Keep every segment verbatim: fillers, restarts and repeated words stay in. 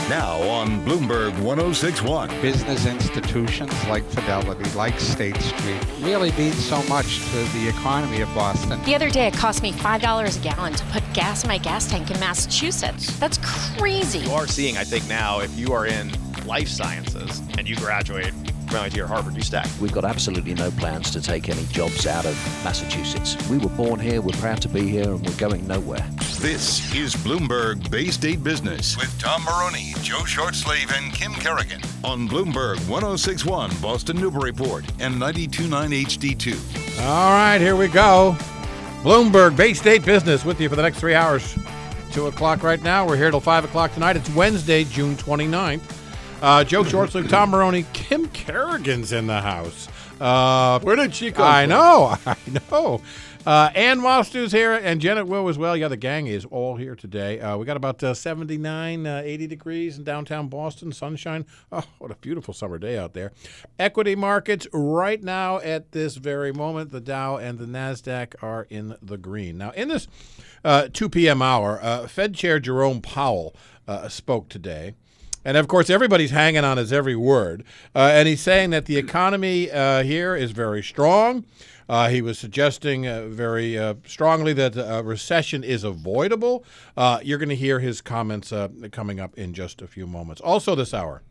Now on Bloomberg one oh six point one. Business institutions like Fidelity, like State Street, really mean so much to the economy of Boston. The other day, it cost me five dollars a gallon to put gas in my gas tank in Massachusetts. That's crazy. You are seeing, I think now, if you are in life sciences and you graduate from M I T or Harvard, you stack. We've got absolutely no plans to take any jobs out of Massachusetts. We were born here, we're proud to be here, and we're going nowhere. This is Bloomberg Bay State Business with Tom Maroney, Joe Shortslave, and Kim Kerrigan on Bloomberg one oh six point one Boston Newburyport and ninety-two point nine H D two. All right, here we go. Bloomberg Bay State Business with you for the next three hours. two o'clock right now. We're here till five o'clock tonight. It's Wednesday, June twenty-ninth. Uh, Joe Shortslave, Tom Maroney, Kim Kerrigan's in the house. Uh, Where did she go? I from? know, I know. Uh, Ann Mostu's here, and Janet Will as well. Yeah, the gang is all here today. Uh, we got about uh, seventy-nine, uh, eighty degrees in downtown Boston, sunshine. Oh, what a beautiful summer day out there. Equity markets right now at this very moment, the Dow and the NASDAQ are in the green. Now, in this uh, two p.m. hour, uh, Fed Chair Jerome Powell uh, spoke today. And, of course, everybody's hanging on his every word. Uh, and he's saying that the economy uh, here is very strong. Uh, he was suggesting uh, very uh, strongly that a recession is avoidable. Uh, you're going to hear his comments uh, coming up in just a few moments. Also this hour,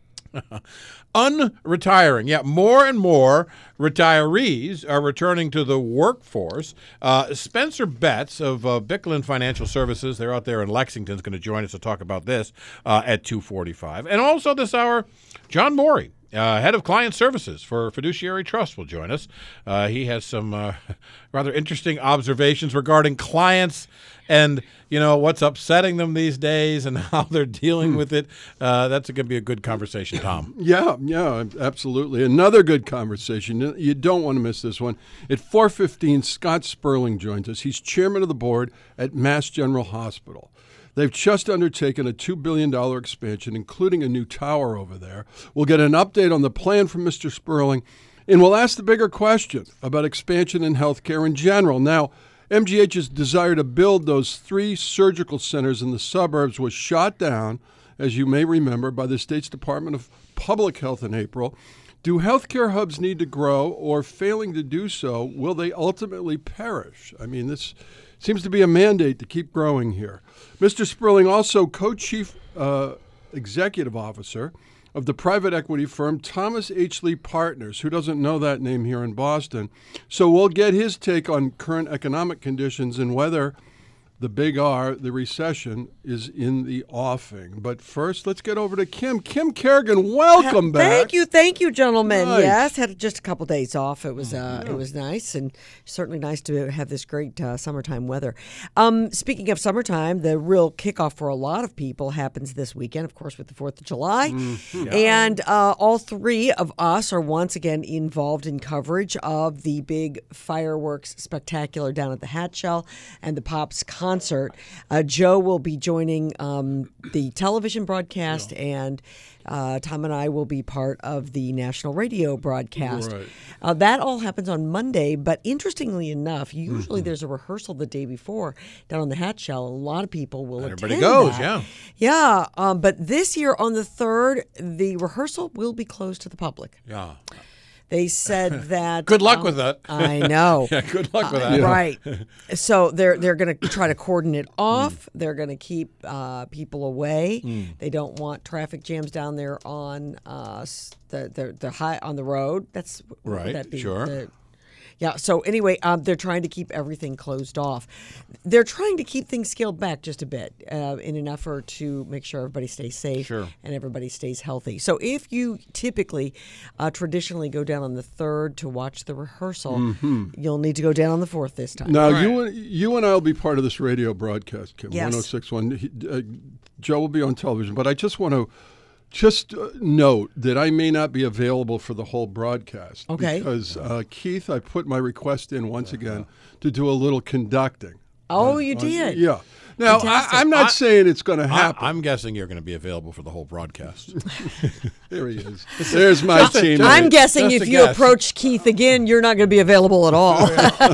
unretiring. Yeah, more and more retirees are returning to the workforce. Uh, Spencer Betts of uh, Bicklin Financial Services, they're out there in Lexington, is going to join us to talk about this uh, at two forty-five. And also this hour, John Morey, Uh, head of client services for Fiduciary Trust, will join us. Uh, he has some uh, rather interesting observations regarding clients and, you know, what's upsetting them these days and how they're dealing with it. Uh, that's going to be a good conversation, Tom. Yeah, yeah, absolutely. Another good conversation. You don't want to miss this one. At four fifteen, Scott Sperling joins us. He's chairman of the board at Mass General Hospital. They've just undertaken a two billion dollars expansion, including a new tower over there. We'll get an update on the plan from Mister Sperling, and we'll ask the bigger question about expansion in healthcare in general. Now, M G H's desire to build those three surgical centers in the suburbs was shot down, as you may remember, by the state's Department of Public Health in April. Do healthcare hubs need to grow, or failing to do so, will they ultimately perish? I mean, this seems to be a mandate to keep growing here. Mister Sperling, also co-chief uh, executive officer of the private equity firm Thomas H. Lee Partners. Who doesn't know that name here in Boston? So we'll get his take on current economic conditions and whether the big R, the recession, is in the offing. But first, let's get over to Kim. Kim Kerrigan, welcome back. Thank you, thank you, gentlemen. Nice. Yes, had just a couple days off. It was uh, yeah. it was nice, and certainly nice to have this great uh, summertime weather. Um, speaking of summertime, the real kickoff for a lot of people happens this weekend, of course, with the fourth of July. Mm-hmm. And uh, all three of us are once again involved in coverage of the big fireworks spectacular down at the Hatshell and the Pops concert. Uh, Joe will be joining um, the television broadcast, yeah. and uh, Tom and I will be part of the national radio broadcast. Right. Uh, that all happens on Monday, but interestingly enough, usually mm-hmm. there's a rehearsal the day before down on the Hatshell. A lot of people will Everybody attend goes, that. yeah. Yeah, um, but this year on the third, the rehearsal will be closed to the public. Yeah. They said that. Good luck um, with that. I know. Yeah, good luck with that. Uh, right. So they're they're going to try to cordon it off. Mm. They're going to keep uh, people away. Mm. They don't want traffic jams down there on uh, the, the the high on the road. That's right. Would that be sure. The, Yeah, so anyway, um, they're trying to keep everything closed off. They're trying to keep things scaled back just a bit uh, in an effort to make sure everybody stays safe sure. and everybody stays healthy. So if you typically, uh, traditionally go down on the third to watch the rehearsal, mm-hmm. you'll need to go down on the fourth this time. Now, right. you, and, you and I will be part of this radio broadcast, Kim, yes. one oh six point one. Uh, Joe will be on television, but I just want to Just uh, note that I may not be available for the whole broadcast. Okay. Because, uh, Keith, I put my request in once again to do a little conducting. Oh, on, you on, did? Yeah. Now, I, I'm not I, saying it's going to happen. I, I'm guessing you're going to be available for the whole broadcast. There he is. There's my just team. I'm guessing just if you guess. approach Keith again, you're not going to be available at all.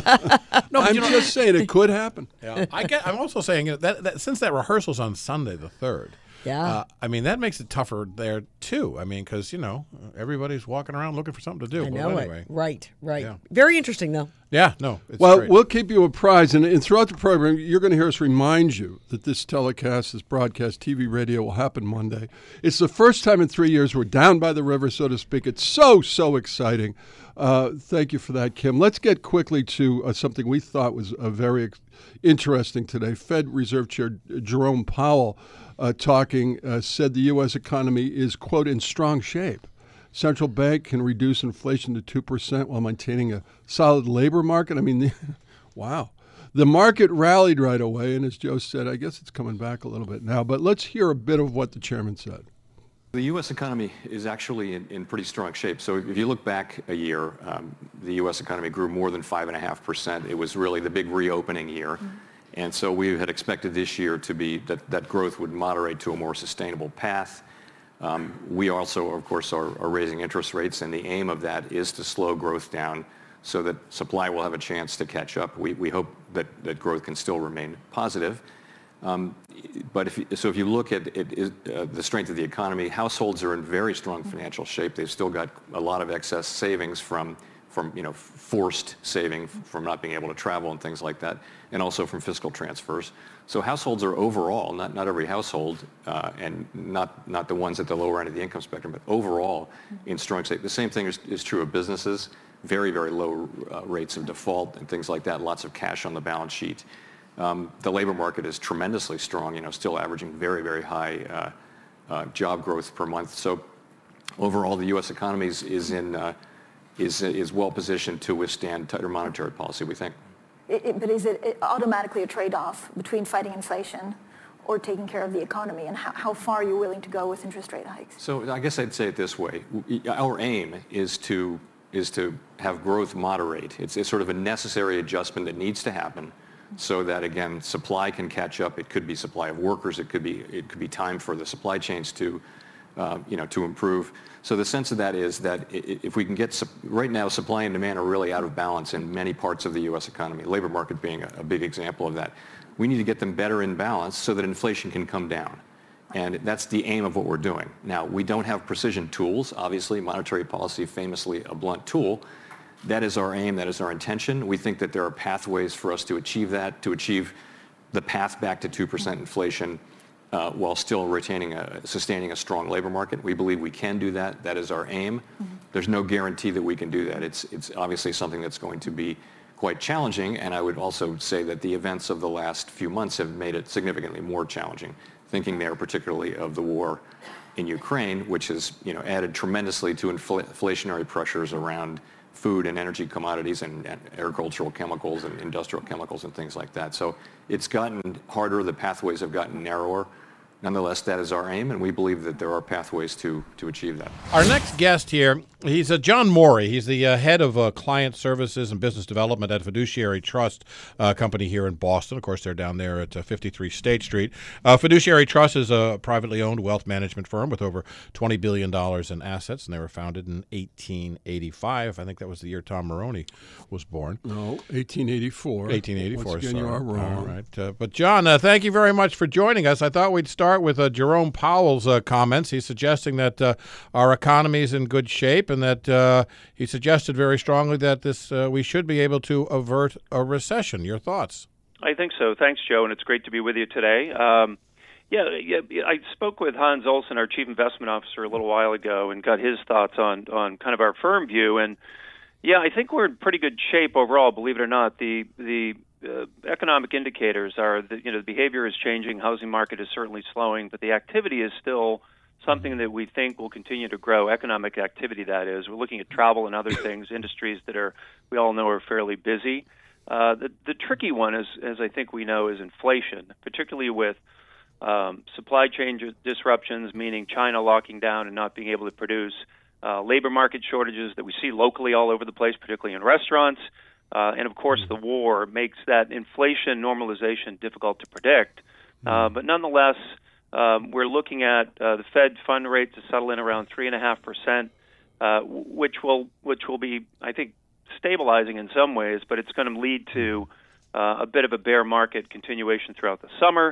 no, I'm you know, just saying it could happen. Yeah. I get, I'm also saying you know, that, that since that rehearsal's on Sunday the third, Yeah. Uh, I mean, that makes it tougher there, too. I mean, because, you know, everybody's walking around looking for something to do. I But know anyway. it. Right, right. Yeah. Very interesting, though. Yeah, no. It's Well, great. we'll keep you apprised, and, and throughout the program, you're going to hear us remind you that this telecast, this broadcast, T V, radio will happen Monday. It's the first time in three years we're down by the river, so to speak. It's so, so exciting. Uh, thank you for that, Kim. Let's get quickly to uh, something we thought was uh, very ex- interesting today. Fed Reserve Chair Jerome Powell uh, talking uh, said the U S economy is, quote, in strong shape. Central bank can reduce inflation to two percent while maintaining a solid labor market. I mean, wow. The market rallied right away, and as Joe said, I guess it's coming back a little bit now. But let's hear a bit of what the chairman said. The U S economy is actually in, in pretty strong shape. So if you look back a year, um, the U S economy grew more than five point five percent. It was really the big reopening year. Mm-hmm. And so we had expected this year to be that, that growth would moderate to a more sustainable path. Um, we also, of course, are, are raising interest rates, and the aim of that is to slow growth down so that supply will have a chance to catch up. We, we hope that, that growth can still remain positive. Um, but if you, so if you look at it, it, uh, the strength of the economy, households are in very strong financial shape. They've still got a lot of excess savings from, from you know, forced saving from not being able to travel and things like that, and also from fiscal transfers. So households are overall, not, not every household, uh, and not, not the ones at the lower end of the income spectrum, but overall in strong shape. The same thing is, is true of businesses. Very, very low uh, rates of default and things like that, lots of cash on the balance sheet. Um, the labor market is tremendously strong, you know, still averaging very, very high uh, uh, job growth per month. So overall, the U S economy is, is, in, uh, is, is well positioned to withstand tighter monetary policy, we think. It, it, but is it automatically a trade-off between fighting inflation or taking care of the economy, and how, how far are you willing to go with interest rate hikes? So I guess I'd say it this way. Our aim is to, is to have growth moderate. It's, it's sort of a necessary adjustment that needs to happen so that, again, supply can catch up. It could be supply of workers. It could be, it could be time for the supply chains to, uh, you know, to improve. So the sense of that is that if we can get, right now supply and demand are really out of balance in many parts of the U S economy, labor market being a, a big example of that. We need to get them better in balance so that inflation can come down. And that's the aim of what we're doing. Now, we don't have precision tools. Obviously, monetary policy, famously a blunt tool. That is our aim. That is our intention. We think that there are pathways for us to achieve that, to achieve the path back to two percent inflation uh, while still retaining a, sustaining a strong labor market. We believe we can do that. That is our aim. Mm-hmm. There's no guarantee that we can do that. It's, it's obviously something that's going to be quite challenging, and I would also say that the events of the last few months have made it significantly more challenging, thinking there particularly of the war in Ukraine, which has, you know, added tremendously to infl- inflationary pressures around food and energy commodities and, and agricultural chemicals and industrial chemicals and things like that. So it's gotten harder. The pathways have gotten narrower. Nonetheless, that is our aim, and we believe that there are pathways to, to achieve that. Our next guest here, he's uh, John Morey. He's the uh, head of uh, client services and business development at Fiduciary Trust uh, Company here in Boston. Of course, they're down there at uh, fifty-three State Street. Uh, Fiduciary Trust is a privately owned wealth management firm with over twenty billion dollars in assets, and they were founded in eighteen eighty-five. I think that was the year Tom Maroney was born. No, eighteen eighty-four. eighteen eighty-four. Once again, sorry. you are wrong. All right. Uh, but, John, uh, thank you very much for joining us. I thought we'd start with uh, Jerome Powell's uh, comments. He's suggesting that uh, our economy is in good shape, and that uh, he suggested very strongly that this uh, we should be able to avert a recession. Your thoughts? I think so. Thanks, Joe, and it's great to be with you today. Um, yeah, yeah, I spoke with Hans Olsen, our chief investment officer, a little while ago, and got his thoughts on on kind of our firm view. And yeah, I think we're in pretty good shape overall. Believe it or not, the the Uh, economic indicators are that, you know, the behavior is changing, housing market is certainly slowing, but the activity is still something that we think will continue to grow. Economic activity, that is. We're looking at travel and other things, industries that are, we all know, are fairly busy. Uh, the, the tricky one, is, as I think we know, is inflation, particularly with um, supply chain disruptions, meaning China locking down and not being able to produce, uh, labor market shortages that we see locally all over the place, particularly in restaurants. Uh, and, of course, the war makes that inflation normalization difficult to predict. Uh, but nonetheless, um, we're looking at uh, the Fed fund rate to settle in around three point five percent, uh, which will which will be, I think, stabilizing in some ways, but it's going to lead to uh, a bit of a bear market continuation throughout the summer.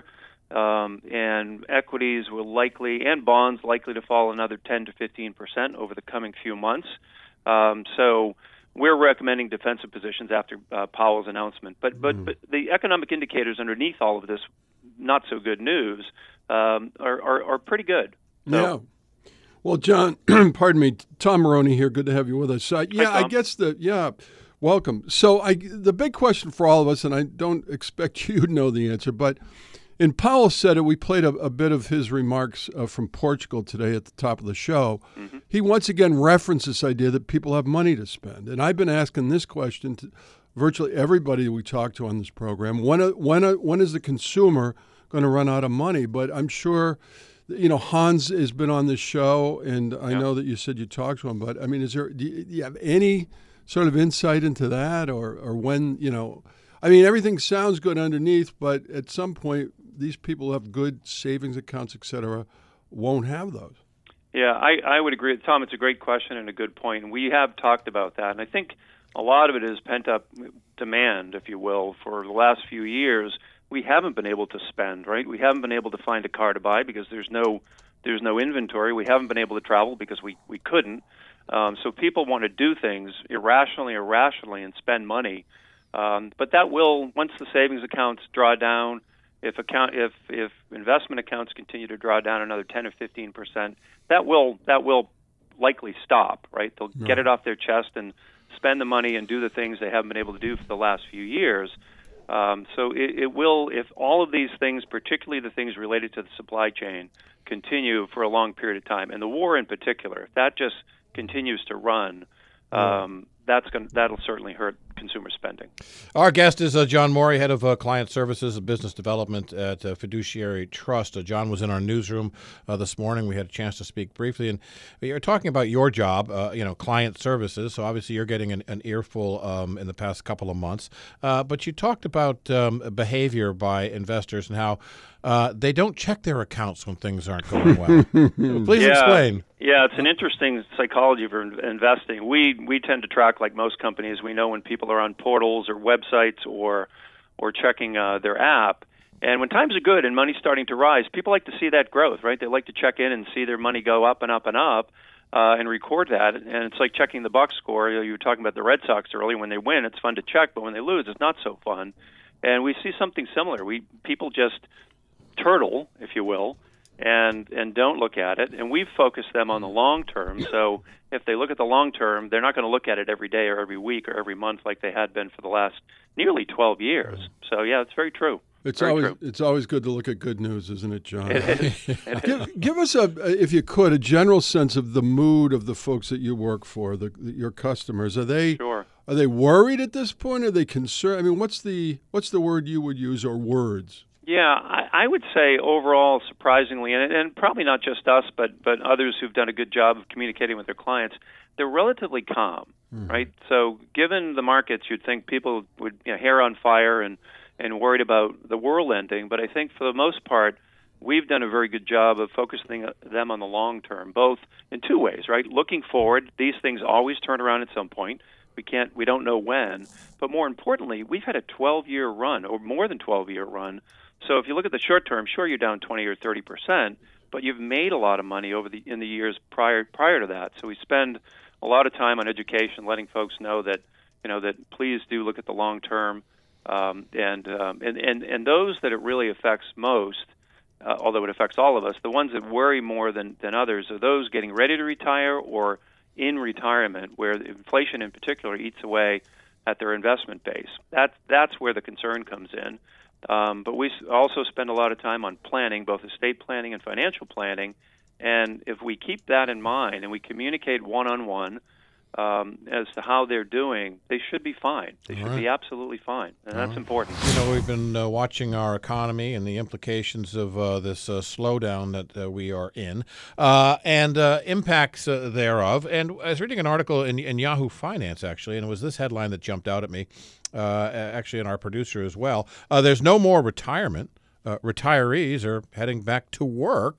Um, and equities will likely, and bonds likely to fall another ten to fifteen percent over the coming few months. Um, so we're recommending defensive positions after uh, Powell's announcement. But, but, mm. but the economic indicators underneath all of this not so good news um, are, are, are pretty good. So, yeah. Well, John, pardon me, Tom Maroney here. Good to have you with us. Uh, yeah, Hi, I guess the, yeah, welcome. So I, the big question for all of us, and I don't expect you to know the answer, but and Powell said it, we played a, a bit of his remarks uh, from Portugal today at the top of the show. Mm-hmm. He once again referenced this idea that people have money to spend. And I've been asking this question to virtually everybody we talk to on this program. When, when, when is the consumer going to run out of money? But I'm sure, you know, Hans has been on this show, and I yeah. know that you said you talked to him. But, I mean, is there, do you, do you have any sort of insight into that, or, or when, you know, I mean, everything sounds good underneath, but at some point, these people who have good savings accounts, et cetera, won't have those. Yeah, I, I would agree. Tom, it's a great question and a good point. We have talked about that, and I think a lot of it is pent-up demand, if you will. For the last few years, we haven't been able to spend, right? We haven't been able to find a car to buy because there's no there's no inventory. We haven't been able to travel because we, we couldn't. Um, so people want to do things irrationally or rationally and spend money. Um, but that will, once the savings accounts draw down, If account if if investment accounts continue to draw down another ten or fifteen percent, that will that will likely stop. Right? They'll right. get it off their chest and spend the money and do the things they haven't been able to do for the last few years. Um, so it, it will, if all of these things, particularly the things related to the supply chain, continue for a long period of time, and the war in particular, if that just continues to run, um, that's going that'll certainly hurt consumer spending. Our guest is uh, John Morey, head of uh, client services and business development at uh, Fiduciary Trust. Uh, John was in our newsroom uh, this morning. We had a chance to speak briefly, and you're talking about your job, uh, you know, client services. So obviously you're getting an, an earful um, in the past couple of months. Uh, but you talked about um, behavior by investors and how uh, they don't check their accounts when things aren't going well. Please yeah. explain. Yeah, it's an interesting psychology for investing. We we tend to track, like most companies. We know when people are on portals or websites or or checking uh, their app. And when times are good and money's starting to rise, people like to see that growth, right? They like to check in and see their money go up and up and up uh, and record that. And it's like checking the box score. You were talking about the Red Sox earlier. When they win, it's fun to check, but when they lose, it's not so fun. And we see something similar. We people just turtle, if you will, and and don't look at it. And we've focused them on the long term. So if they look at the long term, they're not going to look at it every day or every week or every month like they had been for the last nearly twelve years. So yeah, it's very true. It's very always true. It's always good to look at good news, isn't it, John? It is. It give, is. give us a, if you could, a general sense of the mood of the folks that you work for, the, the your customers. Are they Sure. Are they worried at this point? Are they concerned? I mean, what's the what's the word you would use, or words? Yeah, I, I would say overall, surprisingly, and, and probably not just us, but but others who've done a good job of communicating with their clients, they're relatively calm, mm-hmm. right? So given the markets, you'd think people would, you know, hair on fire and, and worried about the world ending. But I think for the most part, we've done a very good job of focusing them on the long term, both in two ways, right? Looking forward, these things always turn around at some point. We can't, we don't know when. But more importantly, we've had a twelve-year run, or more than twelve-year run. So if you look at the short term, sure, you're down twenty or thirty percent, but you've made a lot of money over the in the years prior prior to that. So we spend a lot of time on education, letting folks know that, you know, that please do look at the long term, um, and, um, and and and those that it really affects most, uh, although it affects all of us, the ones that worry more than than others are those getting ready to retire or in retirement, where inflation in particular eats away at their investment base. That's that's where the concern comes in. Um, but we also spend a lot of time on planning, both estate planning and financial planning. And if we keep that in mind and we communicate one-on-one um, as to how they're doing, they should be fine. They should right. be absolutely fine. And All that's right. important. You know, we've been uh, watching our economy and the implications of uh, this uh, slowdown that uh, we are in uh, and uh, impacts uh, thereof. And I was reading an article in, in Yahoo Finance, actually, and it was this headline that jumped out at me. Uh, actually, and our producer as well. Uh, there's no more retirement. Uh, retirees are heading back to work.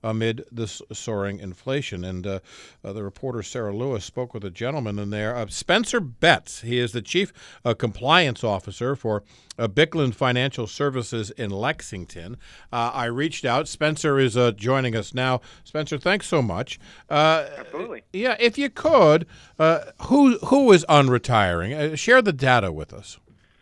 amid this soaring inflation. And uh, uh, the reporter Sarah Lewis spoke with a gentleman in there, uh, Spencer Betts. He is the Chief uh, Compliance Officer for uh, Bicklin Financial Services in Lexington. Uh, I reached out. Spencer is uh, joining us now. Spencer, thanks so much. Uh, Absolutely. Yeah, if you could, uh, who who is unretiring? Uh, share the data with us.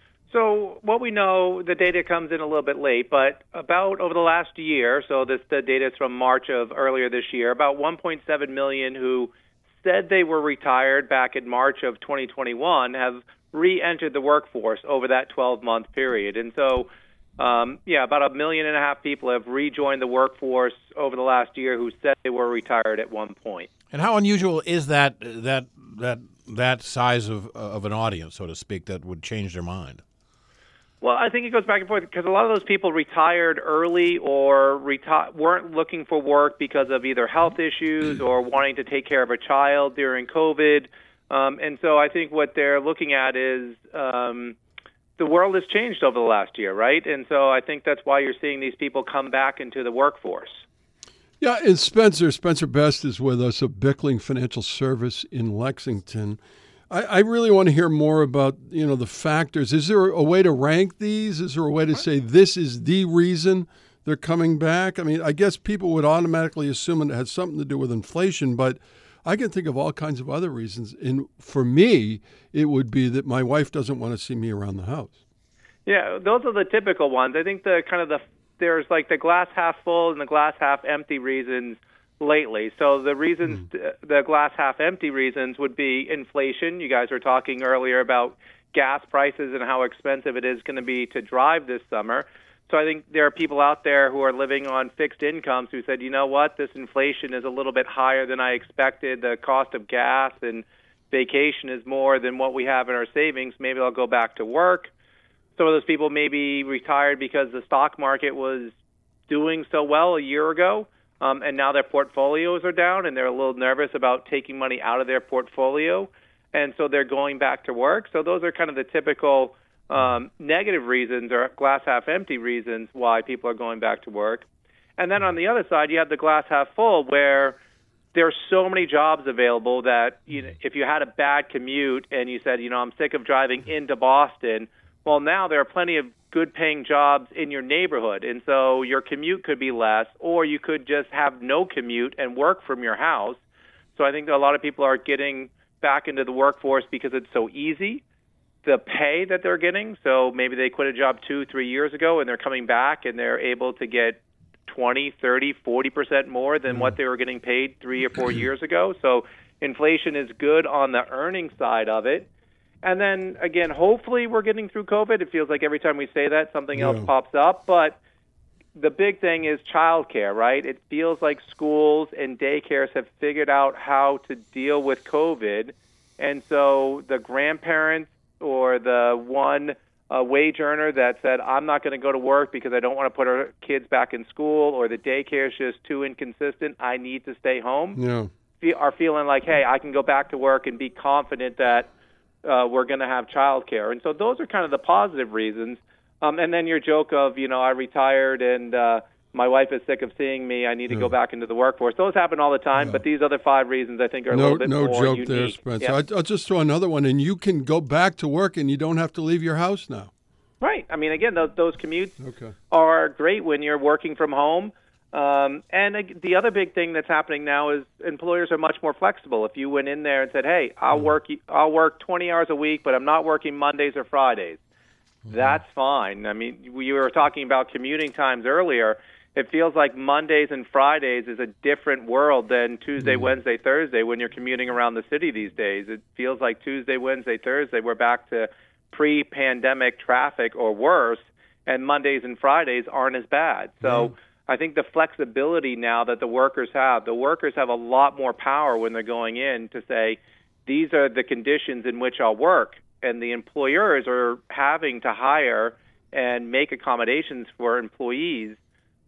So what we know, the data comes in a little bit late, but about over the last year, so this the data is from March of earlier this year, about one point seven million who said they were retired back in March of twenty twenty-one have re-entered the workforce over that twelve-month period. And so, um, yeah, about a million and a half people have rejoined the workforce over the last year who said they were retired at one point. And how unusual is that that that that size of of an audience, so to speak, that would change their mind? Well, I think it goes back and forth because a lot of those people retired early or reti- weren't looking for work because of either health issues or wanting to take care of a child during COVID. Um, and so I think what they're looking at is um, the world has changed over the last year, right? And so I think that's why you're seeing these people come back into the workforce. Yeah, and Spencer, Spencer Best is with us of Bickling Financial Service in Lexington. I, I really want to hear more about, you know, the factors. Is there a way to rank these? Is there a way to say this is the reason they're coming back? I mean, I guess people would automatically assume it has something to do with inflation, but I can think of all kinds of other reasons. And for me, it would be that my wife doesn't want to see me around the house. Yeah, those are the typical ones. I think the kind of the there's like the glass half full and the glass half empty reasons lately. So the reasons, mm. the glass half empty reasons would be inflation. You guys were talking earlier about gas prices and how expensive it is going to be to drive this summer. So I think there are people out there who are living on fixed incomes who said, you know what, this inflation is a little bit higher than I expected. The cost of gas and vacation is more than what we have in our savings. Maybe I'll go back to work. Some of those people may be retired because the stock market was doing so well a year ago. Um, and now their portfolios are down, and they're a little nervous about taking money out of their portfolio, and so they're going back to work. So those are kind of the typical um, negative reasons or glass half empty reasons why people are going back to work. And then on the other side, you have the glass half full, where there are so many jobs available that, you know, if you had a bad commute and you said, you know, I'm sick of driving into Boston, well, now there are plenty of good-paying jobs in your neighborhood, and so your commute could be less, or you could just have no commute and work from your house. So I think that a lot of people are getting back into the workforce because it's so easy, the pay that they're getting. So maybe they quit a job two, three years ago, and they're coming back, and they're able to get twenty, thirty, forty percent more than what they were getting paid three or four years ago. So inflation is good on the earning side of it. And then, again, hopefully we're getting through COVID. It feels like every time we say that, something yeah. else pops up. But the big thing is childcare, right? It feels like schools and daycares have figured out how to deal with COVID. And so the grandparents or the one uh, wage earner that said, I'm not going to go to work because I don't want to put our kids back in school, or the daycare is just too inconsistent, I need to stay home, yeah. are feeling like, hey, I can go back to work and be confident that Uh, we're going to have child care. And so those are kind of the positive reasons. Um, and then your joke of, you know, I retired and uh, my wife is sick of seeing me, I need to yeah. go back into the workforce. Those happen all the time, yeah. but these other five reasons I think are no, a little bit no more joke unique. there, Spencer. Yeah. I, I'll just throw another one, and you can go back to work and you don't have to leave your house now. Right. I mean, again, those, those commutes okay. are great when you're working from home. Um, and uh, the other big thing that's happening now is employers are much more flexible. If you went in there and said, "Hey, I'll mm-hmm. work, I'll work twenty hours a week, but I'm not working Mondays or Fridays," mm-hmm. that's fine. I mean, we were talking about commuting times earlier. It feels like Mondays and Fridays is a different world than Tuesday, mm-hmm. Wednesday, Thursday when you're commuting around the city these days. It feels like Tuesday, Wednesday, Thursday we're back to pre-pandemic traffic or worse, and Mondays and Fridays aren't as bad. So. Mm-hmm. I think the flexibility now that the workers have, the workers have a lot more power when they're going in to say, these are the conditions in which I'll work. And the employers are having to hire and make accommodations for employees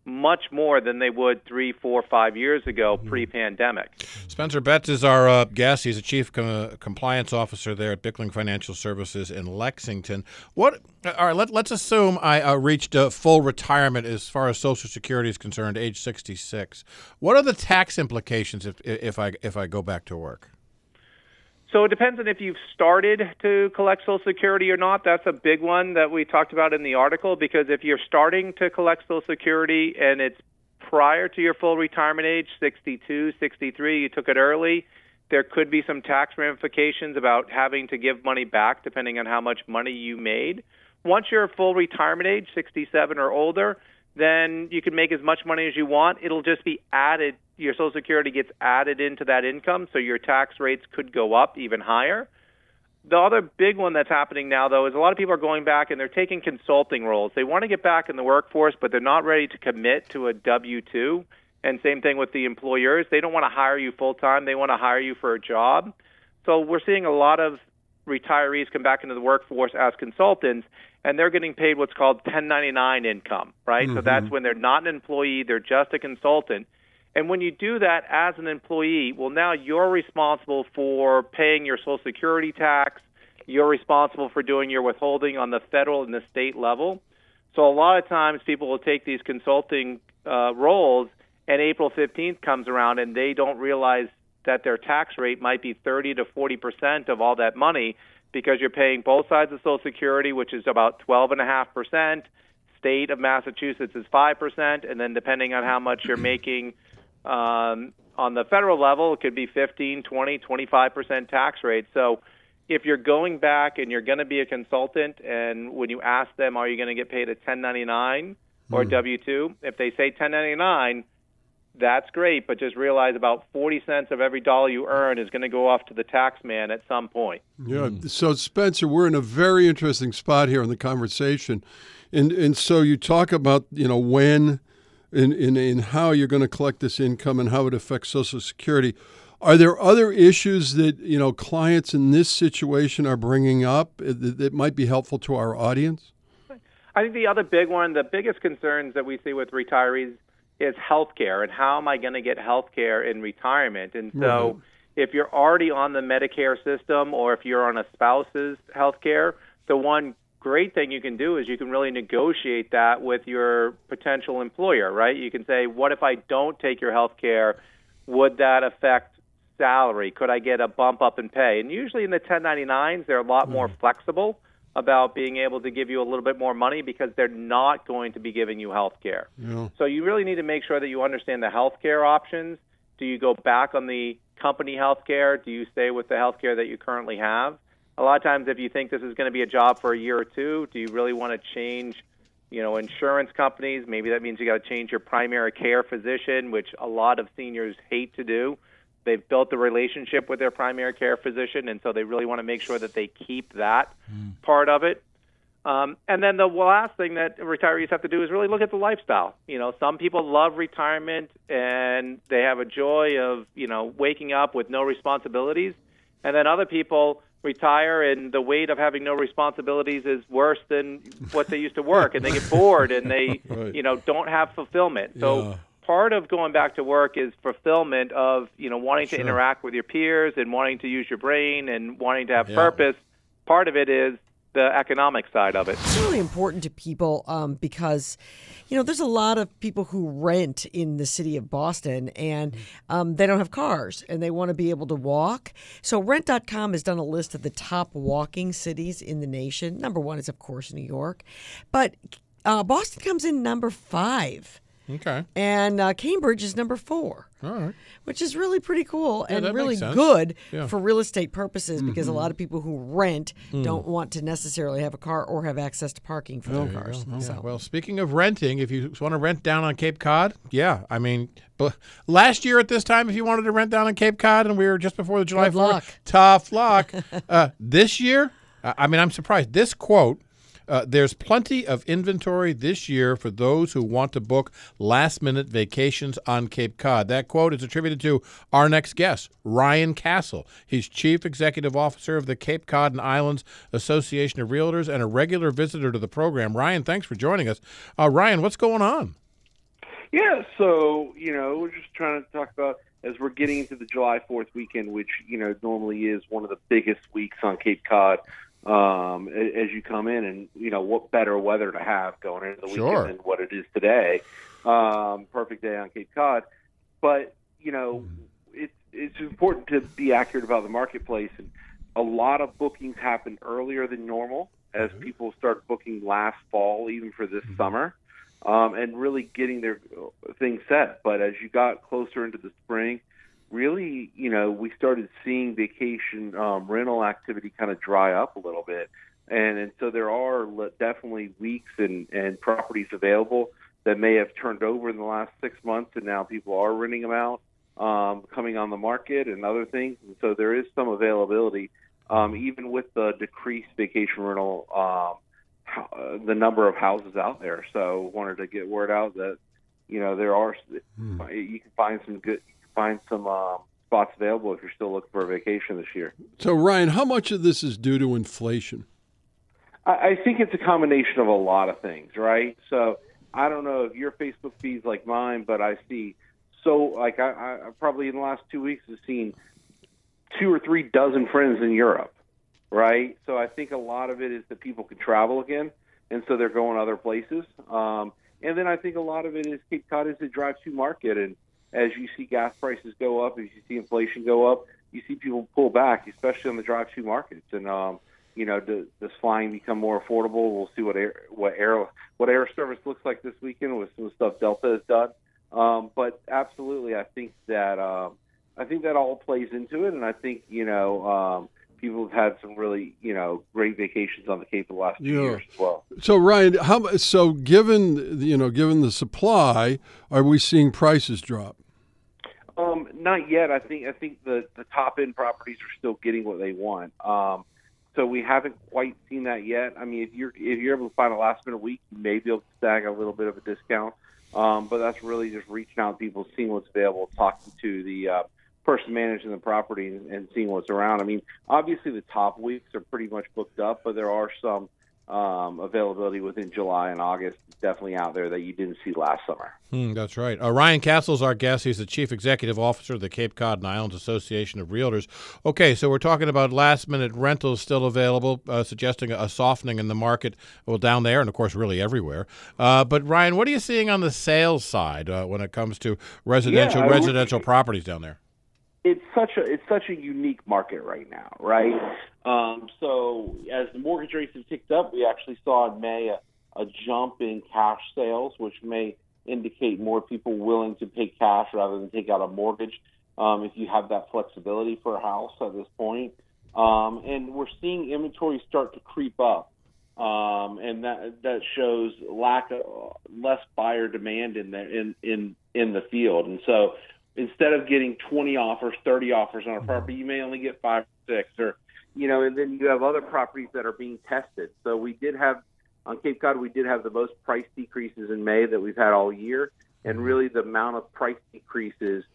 much more than they would three, four, five years ago pre-pandemic. Spencer Betts is our uh, guest. He's a chief com- compliance officer there at Bickling Financial Services in Lexington. What? All right, let, let's assume I uh, reached uh, full retirement as far as Social Security is concerned, age sixty-six. What are the tax implications if if I if I go back to work? So it depends on if you've started to collect Social Security or not. That's a big one that we talked about in the article, because if you're starting to collect Social Security and it's prior to your full retirement age, sixty-two, sixty-three, you took it early, there could be some tax ramifications about having to give money back depending on how much money you made. Once you're full retirement age, sixty-seven or older, then you can make as much money as you want. It'll just be added. Your Social Security gets added into that income, so your tax rates could go up even higher. The other big one that's happening now, though, is a lot of people are going back and they're taking consulting roles. They want to get back in the workforce, but they're not ready to commit to a W two. And same thing with the employers. They don't want to hire you full-time. They want to hire you for a job. So we're seeing a lot of retirees come back into the workforce as consultants, and they're getting paid what's called ten ninety-nine income, right? Mm-hmm. So that's when they're not an employee, they're just a consultant. And when you do that as an employee, well, now you're responsible for paying your Social Security tax. You're responsible for doing your withholding on the federal and the state level. So a lot of times people will take these consulting uh, roles, and April fifteenth comes around and they don't realize that their tax rate might be thirty to forty percent of all that money, because you're paying both sides of Social Security, which is about twelve point five percent. State of Massachusetts is five percent. And then depending on how much you're making um, on the federal level, it could be fifteen, twenty, twenty-five percent tax rate. So if you're going back and you're going to be a consultant, and when you ask them, are you going to get paid a ten ninety-nine or mm. W two? If they say ten ninety-nine, that's great, but just realize about forty cents of every dollar you earn is going to go off to the tax man at some point. Yeah. So, Spencer, we're in a very interesting spot here in the conversation. And and so you talk about, you know, when and, and, and how you're going to collect this income and how it affects Social Security. Are there other issues that, you know, clients in this situation are bringing up that, that might be helpful to our audience? I think the other big one, the biggest concerns that we see with retirees is health care, and how am I going to get health care in retirement? And so right. if you're already on the Medicare system, or if you're on a spouse's health care, the one great thing you can do is you can really negotiate that with your potential employer, right? You can say, what if I don't take your health care? Would that affect salary? Could I get a bump up in pay? And usually in the ten ninety-nines, they're a lot more mm. flexible about being able to give you a little bit more money, because they're not going to be giving you health care. Yeah. So you really need to make sure that you understand the health care options. Do you go back on the company health care? Do you stay with the health care that you currently have? A lot of times if you think this is going to be a job for a year or two, do you really want to change, you know, insurance companies? Maybe that means you got to change your primary care physician, which a lot of seniors hate to do. They've built a relationship with their primary care physician, and so they really want to make sure that they keep that mm. part of it. Um, and then the last thing that retirees have to do is really look at the lifestyle. You know, some people love retirement, and they have a joy of, you know, waking up with no responsibilities. And then other people retire, and the weight of having no responsibilities is worse than what they used to work, and they get bored, and they, right. you know, don't have fulfillment. So. Yeah. Part of going back to work is fulfillment of, you know, wanting sure. to interact with your peers and wanting to use your brain and wanting to have yeah. purpose. Part of it is the economic side of it. It's really important to people um, because, you know, there's a lot of people who rent in the city of Boston, and um, they don't have cars and they want to be able to walk. So rent dot com has done a list of the top walking cities in the nation. Number one is, of course, New York. But uh, Boston comes in number five. Okay. And uh, Cambridge is number four. All right. Which is really pretty cool yeah, and really good yeah. for real estate purposes, mm-hmm. because a lot of people who rent mm. don't want to necessarily have a car or have access to parking for oh, their cars. Yeah. So. Well, speaking of renting, if you want to rent down on Cape Cod, yeah, I mean, but last year at this time, if you wanted to rent down on Cape Cod, and we were just before the July fourth, tough luck. uh, this year, I mean, I'm surprised. This quote. Uh, there's plenty of inventory this year for those who want to book last-minute vacations on Cape Cod. That quote is attributed to our next guest, Ryan Castle. He's Chief Executive Officer of the Cape Cod and Islands Association of Realtors and a regular visitor to the program. Ryan, thanks for joining us. Uh, Ryan, what's going on? Yeah, so, you know, we're just trying to talk about, as we're getting into the July fourth weekend, which, you know, normally is one of the biggest weeks on Cape Cod, um, as you come in, and, you know, what better weather to have going into the Sure. weekend than what it is today. Um, perfect day on Cape Cod. But, you know, it's it's important to be accurate about the marketplace. And a lot of bookings happened earlier than normal as Mm-hmm. people start booking last fall, even for this summer, um, and really getting their things set. But as you got closer into the spring, really, you know, we started seeing vacation um, rental activity kind of dry up a little bit. And, and so there are le- definitely weeks and, and properties available that may have turned over in the last six months, and now people are renting them out, um, coming on the market and other things. And so there is some availability, um, even with the decreased vacation rental, um, how, uh, the number of houses out there. So wanted to get word out that, you know, there are, Hmm. you can find some good, you can find some um, spots available if you're still looking for a vacation this year. So, Ryan, how much of this is due to inflation? I, I think it's a combination of a lot of things, right? So I don't know if your Facebook feed's like mine, but I see so like I, I probably in the last two weeks have seen two or three dozen friends in Europe, right? So I think a lot of it is that people can travel again, and so they're going other places. Um, and then I think a lot of it is Cape Cod is a drive-to market, and as you see gas prices go up, as you see inflation go up, you see people pull back, especially on the drive-to markets. And um, you know, does, does flying become more affordable? We'll see what air what air what air service looks like this weekend with some stuff Delta has done. Um, but absolutely, I think that um, I think that all plays into it, and I think you know um, people have had some really you know great vacations on the Cape the last two Yeah. years as well. So, Ryan, how so? Given you know, given the supply, are we seeing prices drop? Um, not yet. I think I think the, the top end properties are still getting what they want. Um, so we haven't quite seen that yet. I mean, if you're if you're able to find a last minute week, you may be able to stag a little bit of a discount. Um, but that's really just reaching out to people, seeing what's available, talking to the uh, person managing the property, and, and seeing what's around. I mean, obviously the top weeks are pretty much booked up, but there are some um, availability within July and August definitely out there that you didn't see last summer. Hmm, that's right. Uh, Ryan Castle's our guest. He's the Chief Executive Officer of the Cape Cod and Islands Association of Realtors. Okay, so we're talking about last-minute rentals still available, uh, suggesting a softening in the market, well, down there and, of course, really everywhere. Uh, but, Ryan, what are you seeing on the sales side uh, when it comes to residential Yeah, I residential properties down there? It's such a it's such a unique market right now, right? Um, so as the mortgage rates have ticked up, we actually saw in May a, a jump in cash sales, which may indicate more people willing to pay cash rather than take out a mortgage um, if you have that flexibility for a house at this point. Um, and we're seeing inventory start to creep up, um, and that that shows lack of less buyer demand in the in in in the field. And so instead of getting twenty offers, thirty offers on a property, you may only get five or six, or you know, and then you have other properties that are being tested. So we did have on Cape Cod, we did have the most price decreases in May that we've had all year, and really the amount of price decreases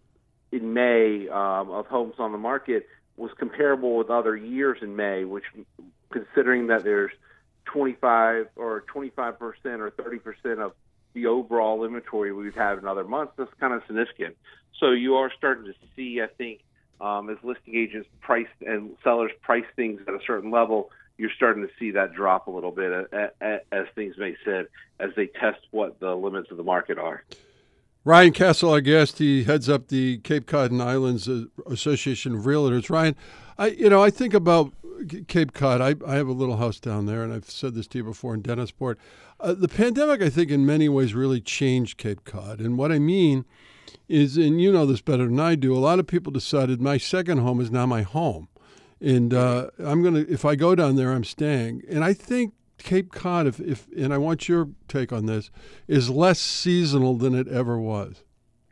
in May um, of homes on the market was comparable with other years in May, which, considering that there's twenty-five or twenty-five percent or thirty percent of the overall inventory we've had in other months, that's kind of significant. So you are starting to see, I think, um, as listing agents price and sellers price things at a certain level, you're starting to see that drop a little bit as, as, as things may sit, as they test what the limits of the market are. Ryan Castle, our guest, he heads up the Cape Cod and Islands Association of Realtors. Ryan, I you know I think about Cape Cod. I, I have a little house down there, and I've said this to you before in Dennisport. Uh, the pandemic, I think, in many ways really changed Cape Cod. And what I mean is, and you know this better than I do, a lot of people decided my second home is now my home. And uh, I'm going to, if I go down there, I'm staying. And I think Cape Cod, if, if, and I want your take on this, is less seasonal than it ever was.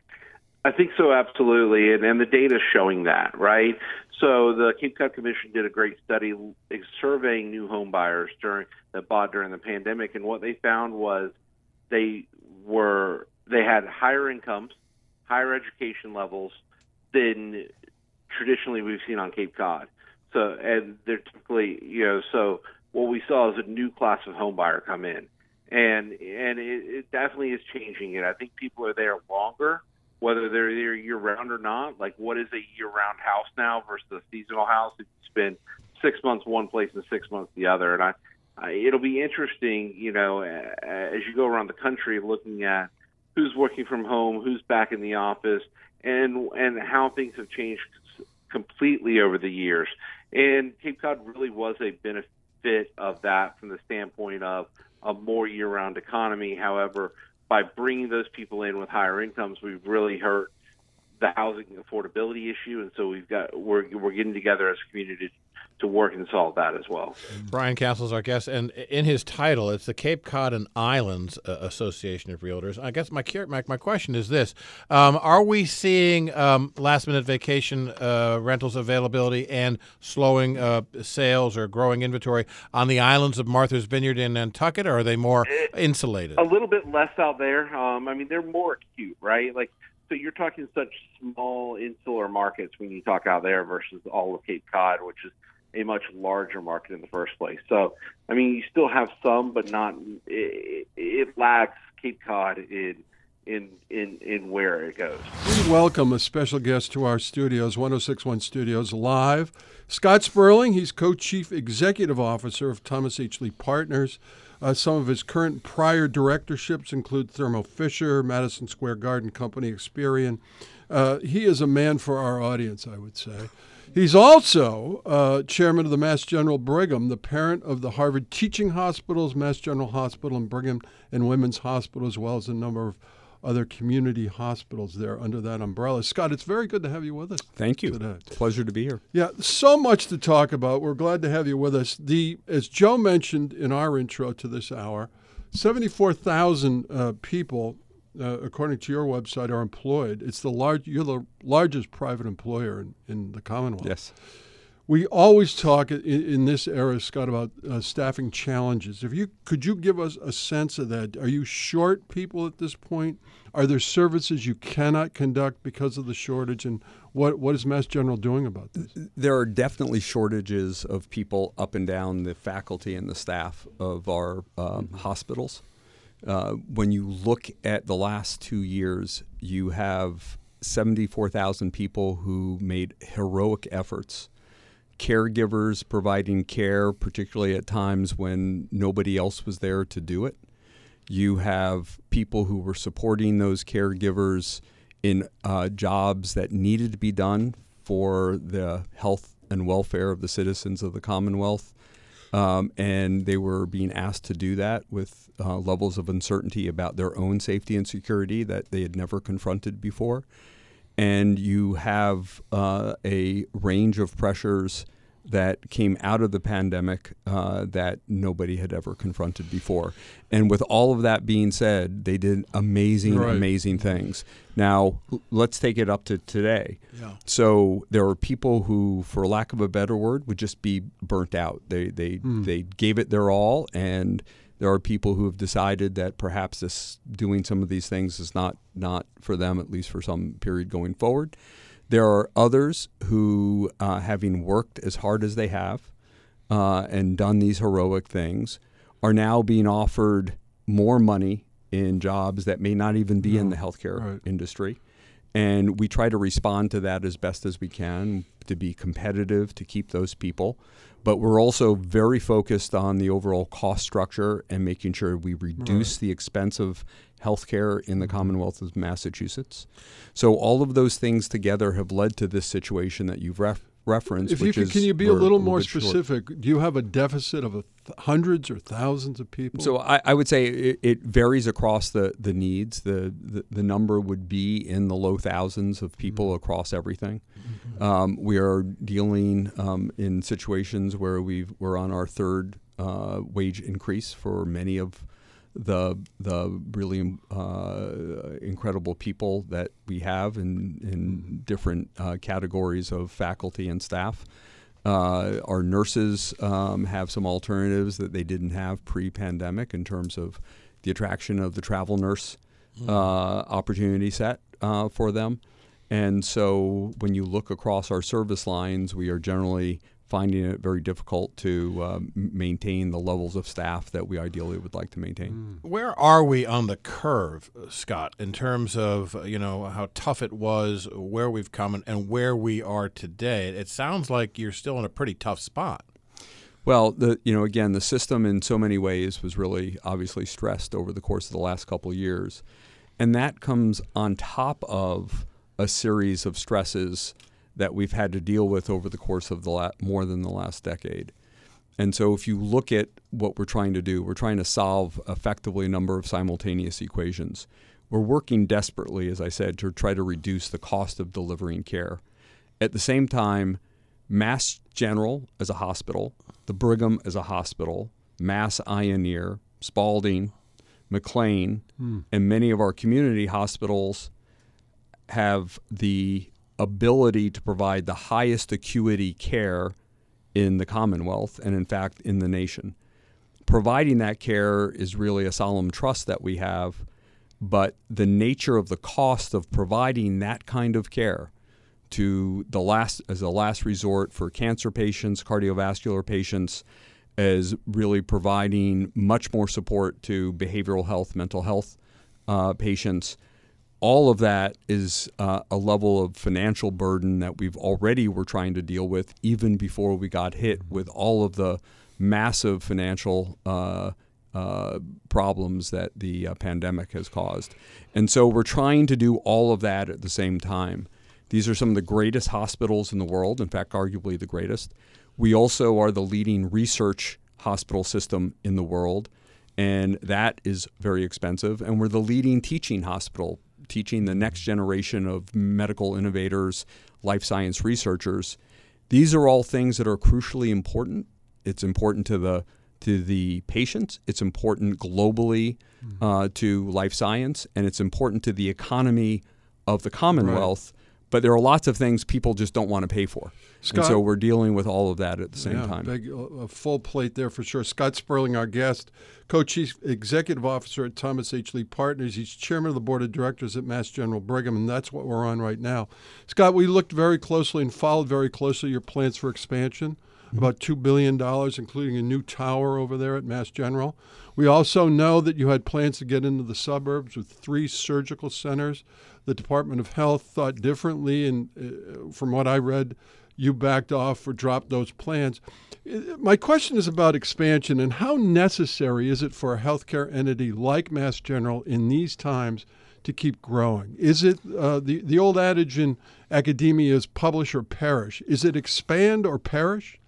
I think so, absolutely, and, and the data's showing that, right? So the Cape Cod Commission did a great study surveying new home buyers during that bought during the pandemic, and what they found was they were they had higher incomes, higher education levels than traditionally we've seen on Cape Cod. So, and they're typically, you know, so what we saw is a new class of home buyer come in. and and it, it definitely is changing it. I think people are there longer, whether they're there year-round or not. Like, what is a year-round house now versus a seasonal house? If you spend six months one place and six months the other. And I, I it'll be interesting, you know, as you go around the country looking at who's working from home, who's back in the office, and and how things have changed completely over the years. And Cape Cod really was a benefit of that from the standpoint of a more year-round economy. However, by bringing those people in with higher incomes, we've really hurt the housing affordability issue, and so we've got we're we're getting together as a community to work and solve that as well. Brian Castle's our guest, and in his title, it's the Cape Cod and Islands uh, Association of Realtors. I guess my my, my question is this: um, are we seeing um, last-minute vacation uh, rentals availability and slowing uh, sales or growing inventory on the islands of Martha's Vineyard and Nantucket, or are they more insulated? A little bit less out there. Um, I mean, they're more acute, right? Like. So you're talking such small insular markets when you talk out there versus all of Cape Cod, which is a much larger market in the first place. So, I mean, you still have some, but not. It, it lags Cape Cod in in in in where it goes. We welcome a special guest to our studios, one oh six point one Studios Live. Scott Sperling, he's co-chief executive officer of Thomas H. Lee Partners. Uh, some of his current prior directorships include Thermo Fisher, Madison Square Garden Company, Experian. Uh, he is a man for our audience, I would say. He's also uh, chairman of the Mass General Brigham, the parent of the Harvard Teaching Hospitals, Mass General Hospital, and Brigham and Women's Hospital, as well as a number of other community hospitals there under that umbrella. Scott, it's very good to have you with us. Thank you. Today. Pleasure to be here. Yeah, so much to talk about. We're glad to have you with us. The as Joe mentioned in our intro to this hour, seventy-four thousand uh, people, uh, according to your website, are employed. It's the large. You're the largest private employer in, in the Commonwealth. Yes. We always talk in, in this era, Scott, about uh, staffing challenges. If you could you give us a sense of that? Are you short people at this point? Are there services you cannot conduct because of the shortage? And what what is Mass General doing about this? There are definitely shortages of people up and down the faculty and the staff of our um, mm-hmm. hospitals. Uh, when you look at the last two years, you have seventy-four thousand people who made heroic efforts. Caregivers providing care, particularly at times when nobody else was there to do it. You have people who were supporting those caregivers in uh, jobs that needed to be done for the health and welfare of the citizens of the Commonwealth. Um, and they were being asked to do that with uh, levels of uncertainty about their own safety and security that they had never confronted before. And you have uh, a range of pressures that came out of the pandemic uh, that nobody had ever confronted before. And with all of that being said, they did amazing, right. amazing things. Now, let's take it up to today. Yeah. So there are people who, for lack of a better word, would just be burnt out. They they mm. they gave it their all, and there are people who have decided that perhaps this doing some of these things is not not for them, at least for some period going forward. There are others who, uh, having worked as hard as they have uh, and done these heroic things, are now being offered more money in jobs that may not even be no. in the healthcare right. industry. And we try to respond to that as best as we can to be competitive, to keep those people. But we're also very focused on the overall cost structure and making sure we reduce right. the expense of healthcare in the Commonwealth of Massachusetts. So all of those things together have led to this situation that you've ref- referenced. If which you could, is can you be a little a more little specific? Short. Do you have a deficit of a th- hundreds or thousands of people? So I, I would say it, it varies across the, the needs. The, the the number would be in the low thousands of people mm-hmm. across everything. Mm-hmm. Um, we are dealing um, in situations where we've, we're on our third uh, wage increase for many of the the really uh, incredible people that we have in, in different uh, categories of faculty and staff. Uh, our nurses um, have some alternatives that they didn't have pre-pandemic in terms of the attraction of the travel nurse uh, opportunity set uh, for them. And so when you look across our service lines, we are generally finding it very difficult to um, maintain the levels of staff that we ideally would like to maintain. Where are we on the curve, Scott, in terms of, you know, how tough it was, where we've come, and, and where we are today? It sounds like you're still in a pretty tough spot. Well, the you know, again, the system in so many ways was really obviously stressed over the course of the last couple of years. And that comes on top of a series of stresses that we've had to deal with over the course of the la- more than the last decade. And so if you look at what we're trying to do, we're trying to solve effectively a number of simultaneous equations. We're working desperately, as I said, to try to reduce the cost of delivering care. At the same time, Mass General as a hospital, the Brigham as a hospital, Mass Eye and Ear, Spalding, McLean, hmm. and many of our community hospitals have the ability to provide the highest acuity care in the Commonwealth and, in fact, in the nation. Providing that care is really a solemn trust that we have, but the nature of the cost of providing that kind of care to the last as a last resort for cancer patients, cardiovascular patients, as really providing much more support to behavioral health, mental health uh, patients. All of that is uh, a level of financial burden that we've already were trying to deal with even before we got hit with all of the massive financial uh, uh, problems that the uh, pandemic has caused. And so we're trying to do all of that at the same time. These are some of the greatest hospitals in the world, in fact, arguably the greatest. We also are the leading research hospital system in the world, and that is very expensive. And we're the leading teaching hospital, teaching the next generation of medical innovators, life science researchers. These are all things that are crucially important. It's important to the to the patients. It's important globally uh, to life science, and it's important to the economy of the Commonwealth. Right. But there are lots of things people just don't want to pay for. Scott, and so we're dealing with all of that at the same yeah, time. Big, a full plate there for sure. Scott Sperling, our guest, co-chief executive officer at Thomas H. Lee Partners. He's chairman of the board of directors at Mass General Brigham, and that's what we're on right now. Scott, we looked very closely and followed very closely your plans for expansion, mm-hmm. about two billion dollars, including a new tower over there at Mass General. We also know that you had plans to get into the suburbs with three surgical centers. The Department of Health thought differently, and uh, from what I read, you backed off or dropped those plans. My question is about expansion, and how necessary is it for a healthcare entity like Mass General in these times to keep growing? Is it uh, the, the old adage in academia is publish or perish? Is it expand or perish?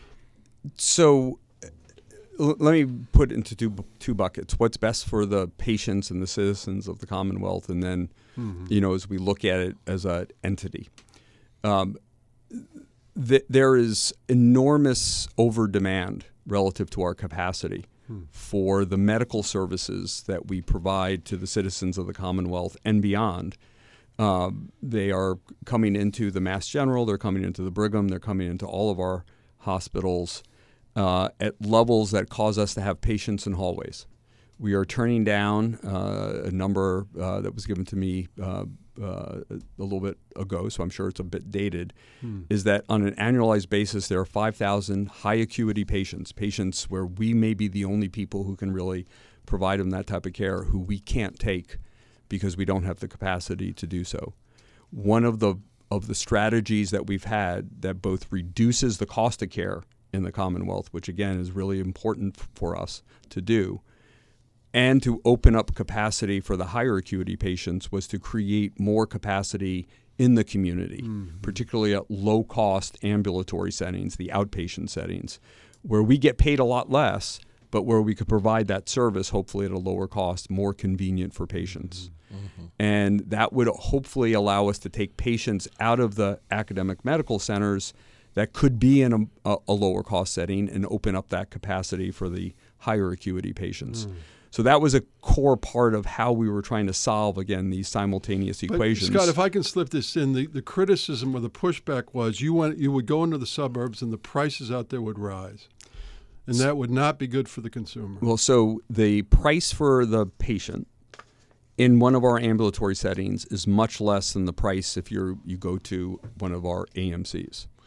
So l- let me put it into two, two buckets. What's best for the patients and the citizens of the Commonwealth, and then Mm-hmm. you know, as we look at it as an entity. Um, th- there is enormous over-demand relative to our capacity hmm. for the medical services that we provide to the citizens of the Commonwealth and beyond. Uh, they are coming into the Mass General, they're coming into the Brigham, they're coming into all of our hospitals uh, at levels that cause us to have patients in hallways. We are turning down uh, a number uh, that was given to me uh, uh, a little bit ago, so I'm sure it's a bit dated, hmm. is that on an annualized basis, there are five thousand high acuity patients, patients where we may be the only people who can really provide them that type of care, who we can't take because we don't have the capacity to do so. One of the of the strategies that we've had that both reduces the cost of care in the Commonwealth, which again is really important f- for us to do, and to open up capacity for the higher acuity patients, was to create more capacity in the community, mm-hmm. particularly at low-cost ambulatory settings, the outpatient settings, where we get paid a lot less, but where we could provide that service hopefully at a lower cost, more convenient for patients. Mm-hmm. And that would hopefully allow us to take patients out of the academic medical centers that could be in a, a lower cost setting and open up that capacity for the higher acuity patients. Mm. So that was a core part of how we were trying to solve, again, these simultaneous but equations. Scott, if I can slip this in, the, the criticism or the pushback was you went, you would go into the suburbs and the prices out there would rise. And that would not be good for the consumer. Well, so the price for the patient in one of our ambulatory settings is much less than the price if you're, you go to one of our A M Cs.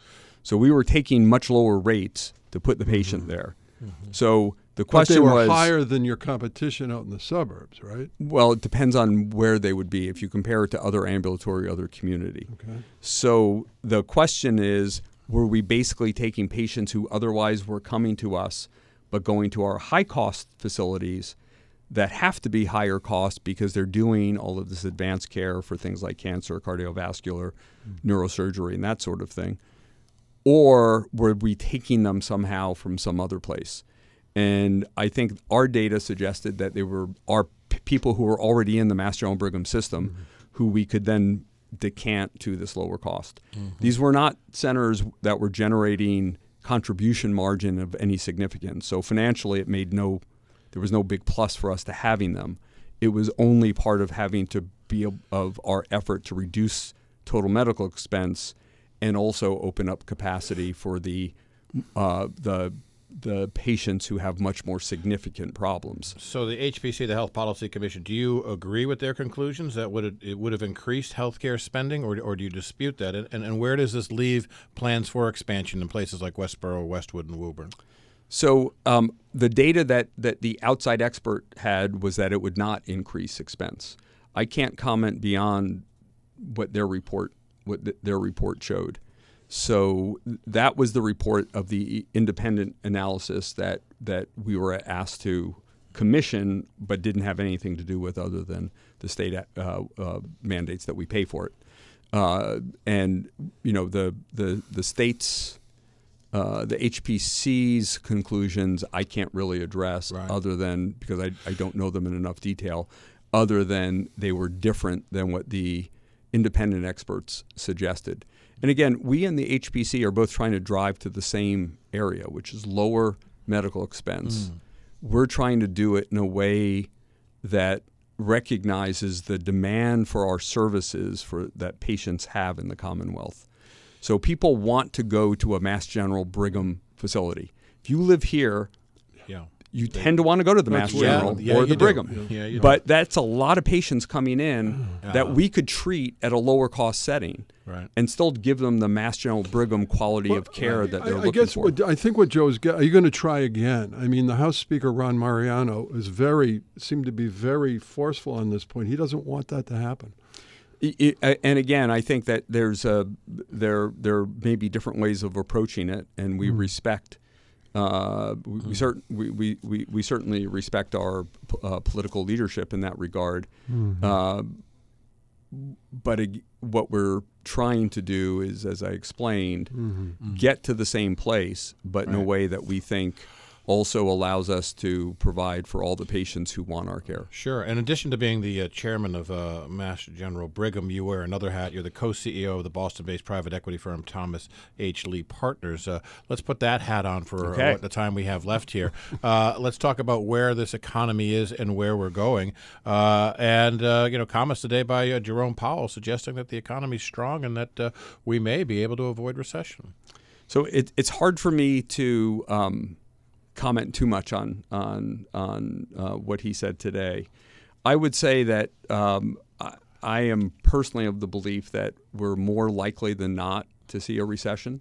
So we were taking much lower rates to put the patient Mm-hmm. there. Mm-hmm. So the question but they were was higher than your competition out in the suburbs, right? Well, it depends on where they would be if you compare it to other ambulatory, other community. Okay. So the question is, were we basically taking patients who otherwise were coming to us but going to our high-cost facilities that have to be higher cost because they're doing all of this advanced care for things like cancer, cardiovascular, mm-hmm. neurosurgery, and that sort of thing? Or were we taking them somehow from some other place? And I think our data suggested that they were our p- people who were already in the Mass General Brigham system mm-hmm. who we could then decant to this lower cost. Mm-hmm. These were not centers that were generating contribution margin of any significance. So financially, it made no, there was no big plus for us to having them. It was only part of having to be a, of our effort to reduce total medical expense and also open up capacity for the uh, the the patients who have much more significant problems. So the H P C, the Health Policy Commission, do you agree with their conclusions that would it, it would have increased healthcare spending, or, or do you dispute that? And, and where does this leave plans for expansion in places like Westboro, Westwood, and Woburn? So um, the data that, that the outside expert had was that it would not increase expense. I can't comment beyond what their report what th- their report showed. So that was the report of the independent analysis that, that we were asked to commission, but didn't have anything to do with other than the state uh, uh, mandates that we pay for it. Uh, and you know the the the states, uh, the H P C's conclusions, I can't really address right. other than because I I don't know them in enough detail. Other than they were different than what the independent experts suggested. And again, we and the H P C are both trying to drive to the same area, which is lower medical expense. Mm. We're trying to do it in a way that recognizes the demand for our services for that patients have in the Commonwealth. So people want to go to a Mass General Brigham facility. If you live here, yeah. you they, tend to want to go to the Mass General yeah, or yeah, the Brigham. Yeah, you but that's a lot of patients coming in uh, that we could treat at a lower cost setting right. and still give them the Mass General Brigham quality well, of care I, that they're I, looking I guess for. What, I think what Joe's get, are you going to try again? I mean, the House Speaker, Ron Mariano, is very, seemed to be very forceful on this point. He doesn't want that to happen. It, it, and again, I think that there's a, there there may be different ways of approaching it, and we mm. respect Uh, we, we, cert- we, we, we, we certainly respect our uh, political leadership in that regard. Mm-hmm. Uh, but ag- what we're trying to do is, as I explained, mm-hmm. get to the same place, but right. in a way that we think also allows us to provide for all the patients who want our care. Sure. In addition to being the uh, chairman of uh, Mass General Brigham, you wear another hat. You're the co-C E O of the Boston-based private equity firm Thomas H. Lee Partners. Uh, let's put that hat on for okay. uh, the time we have left here. Uh, let's talk about where this economy is and where we're going. Uh, and, uh, you know, comments today by uh, Jerome Powell suggesting that the economy is strong and that uh, we may be able to avoid recession. So it, it's hard for me to um, – comment too much on on on uh, what he said today. I would say that um, I, I am personally of the belief that we're more likely than not to see a recession.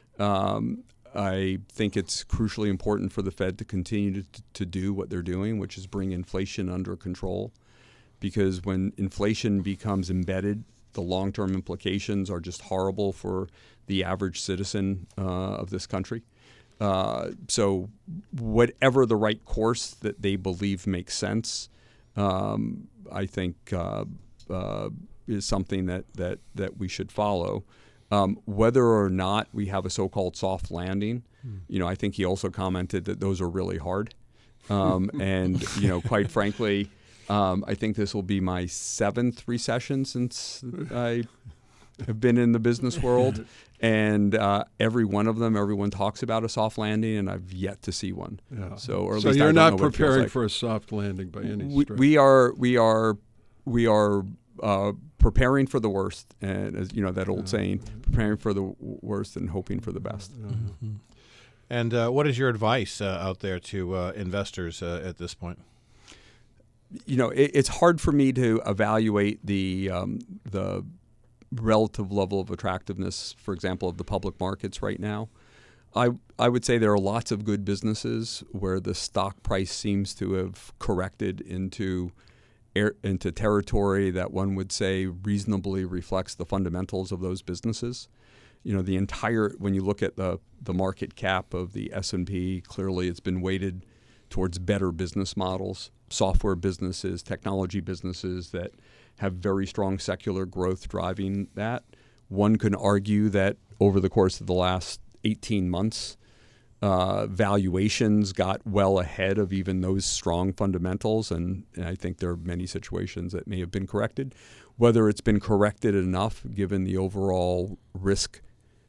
Um, I think it's crucially important for the Fed to continue to, to do what they're doing, which is bring inflation under control, because when inflation becomes embedded, the long-term implications are just horrible for the average citizen uh, of this country. Uh, so whatever the right course that they believe makes sense, um, I think uh, uh, is something that, that, that we should follow. Um, whether or not we have a so-called soft landing, mm. you know, I think he also commented that those are really hard. Um, and, you know, quite frankly, um, I think this will be my seventh recession since I have been in the business world. And uh, every one of them, everyone talks about a soft landing, and I've yet to see one. Yeah. So, or at so least you're I don't not know what it feels preparing like. for a soft landing by any we, stretch. we are, we are, we are uh, preparing for the worst, and as you know that old yeah. saying, preparing for the worst and hoping for the best. Yeah. Mm-hmm. And uh, what is your advice uh, out there to uh, investors uh, at this point? You know, it, it's hard for me to evaluate the um, the relative level of attractiveness, for example, of the public markets right now. I I would say there are lots of good businesses where the stock price seems to have corrected into air, into territory that one would say reasonably reflects the fundamentals of those businesses. You know, the entire when you look at the the market cap of the S and P, clearly it's been weighted towards better business models, software businesses, technology businesses that have very strong secular growth driving that. One can argue that over the course of the last eighteen months, uh, valuations got well ahead of even those strong fundamentals, and, and I think there are many situations that may have been corrected. Whether it's been corrected enough given the overall risk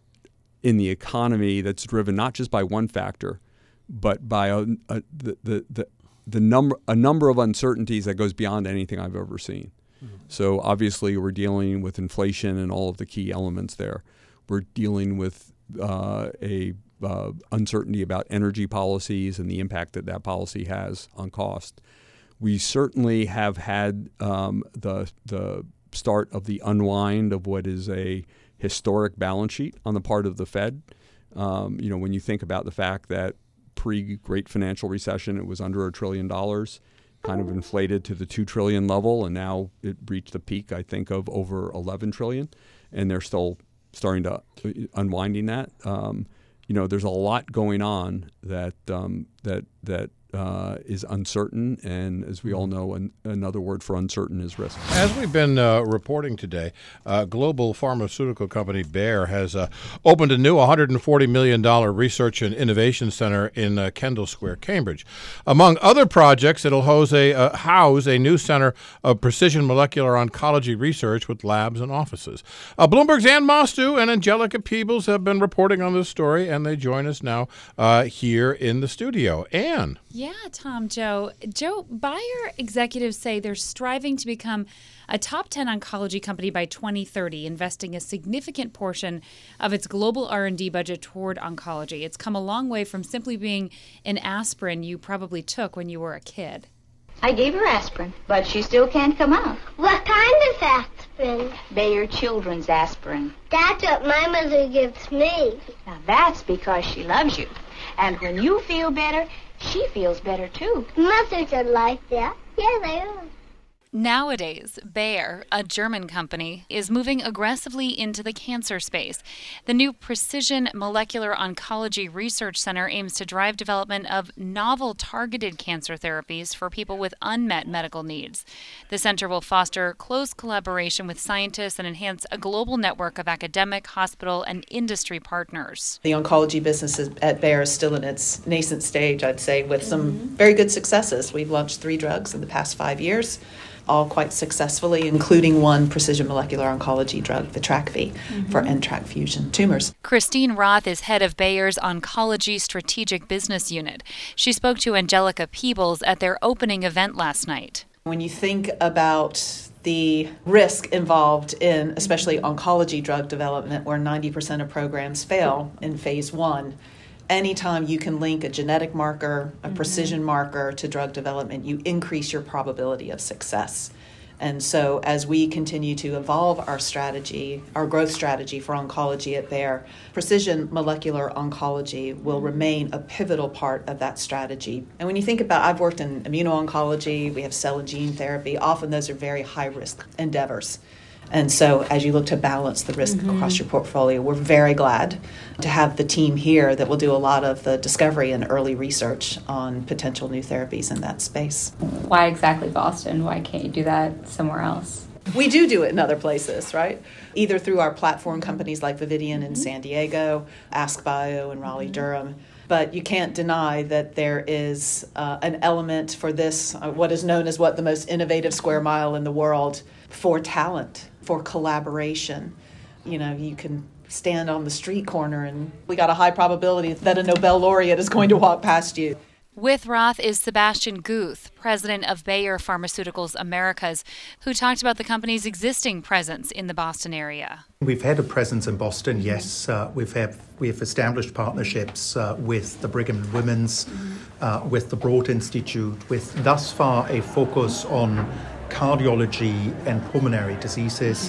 in the economy that's driven not just by one factor, but by a, a, the, the, the, the number a number of uncertainties that goes beyond anything I've ever seen. Mm-hmm. So obviously we're dealing with inflation and all of the key elements there. We're dealing with uh, a uh, uncertainty about energy policies and the impact that that policy has on cost. We certainly have had um, the the start of the unwind of what is a historic balance sheet on the part of the Fed. Um, you know, when you think about the fact that pre-Great Financial Recession, it was under a trillion dollars, kind of inflated to the two trillion level, and now it reached a peak, I think, of over eleven trillion, and they're still starting to unwinding that. Um, you know, there's a lot going on that um, that that uh, is uncertain, and as we all know, an, another word for uncertain is risk. As we've been uh, reporting today, uh, global pharmaceutical company Bayer has uh, opened a new one hundred forty million dollars research and innovation center in uh, Kendall Square, Cambridge. Among other projects, it'll house a, uh, house a new center of precision molecular oncology research with labs and offices. Uh, Bloomberg's Ann Mostu and Angelica Peebles have been reporting on this story, and they join us now uh, here in the studio. Ann. Yeah, Tom, Joe. Joe, Bayer executives say they're striving to become a top ten oncology company by twenty thirty, investing a significant portion of its global R and D budget toward oncology. It's come a long way from simply being an aspirin you probably took when you were a kid. I gave her aspirin, but she still can't come out. What kind of aspirin? Bayer Children's aspirin. That's what my mother gives me. Now that's because she loves you. And when you feel better, she feels better, too. Mothers are like that. Yeah, they are. Nowadays, Bayer, a German company, is moving aggressively into the cancer space. The new Precision Molecular Oncology Research Center aims to drive development of novel targeted cancer therapies for people with unmet medical needs. The center will foster close collaboration with scientists and enhance a global network of academic, hospital, and industry partners. The oncology business is, at Bayer is still in its nascent stage, I'd say, with some mm-hmm. very good successes. We've launched three drugs in the past five years. All quite successfully, including one precision molecular oncology drug, Vitrakvi, mm-hmm. for N TRK fusion tumors. Christine Roth is head of Bayer's Oncology Strategic Business Unit. She spoke to Angelica Peebles at their opening event last night. When you think about the risk involved in especially oncology drug development, where ninety percent of programs fail in phase one, anytime you can link a genetic marker, a mm-hmm. precision marker to drug development, you increase your probability of success. And so as we continue to evolve our strategy, our growth strategy for oncology at Bayer, precision molecular oncology will remain a pivotal part of that strategy. And when you think about, I've worked in immuno-oncology, we have cell and gene therapy, often those are very high-risk endeavors. And so as you look to balance the risk mm-hmm. across your portfolio, we're very glad to have the team here that will do a lot of the discovery and early research on potential new therapies in that space. Why exactly Boston? Why can't you do that somewhere else? We do do it in other places, right? Either through our platform companies like Vividion mm-hmm. in San Diego, AskBio in Raleigh-Durham. Mm-hmm. But you can't deny that there is uh, an element for this, uh, what is known as what the most innovative square mile in the world, for talent, for collaboration. You know, you can stand on the street corner and we got a high probability that a Nobel laureate is going to walk past you. With Roth is Sebastian Guth, president of Bayer Pharmaceuticals Americas, who talked about the company's existing presence in the Boston area. We've had a presence in Boston, yes. Uh, we've had we've established partnerships uh, with the Brigham and Women's, uh, with the Broad Institute, with thus far a focus on cardiology and pulmonary diseases.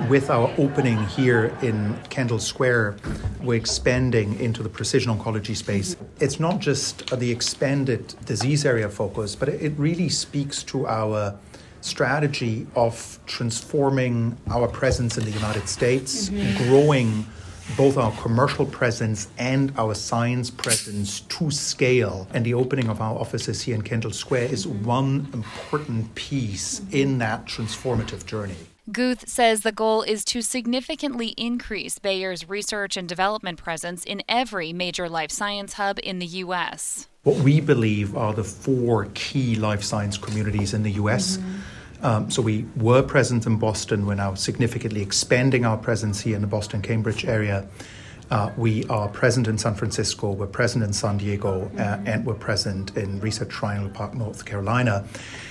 with our opening here in Kendall Square, we're expanding into the precision oncology space. It's not just the expanded disease area focus, but it really speaks to our strategy of transforming our presence in the United States, mm-hmm. growing both our commercial presence and our science presence to scale. And the opening of our offices here in Kendall Square is one important piece in that transformative journey. Guth says the goal is to significantly increase Bayer's research and development presence in every major life science hub in the U S. What we believe are the four key life science communities in the U S. Mm-hmm. Um, so we were present in Boston. We're now significantly expanding our presence here in the Boston-Cambridge area. Uh, we are present in San Francisco, we're present in San Diego, mm-hmm. uh, and we're present in Research Triangle Park, North Carolina.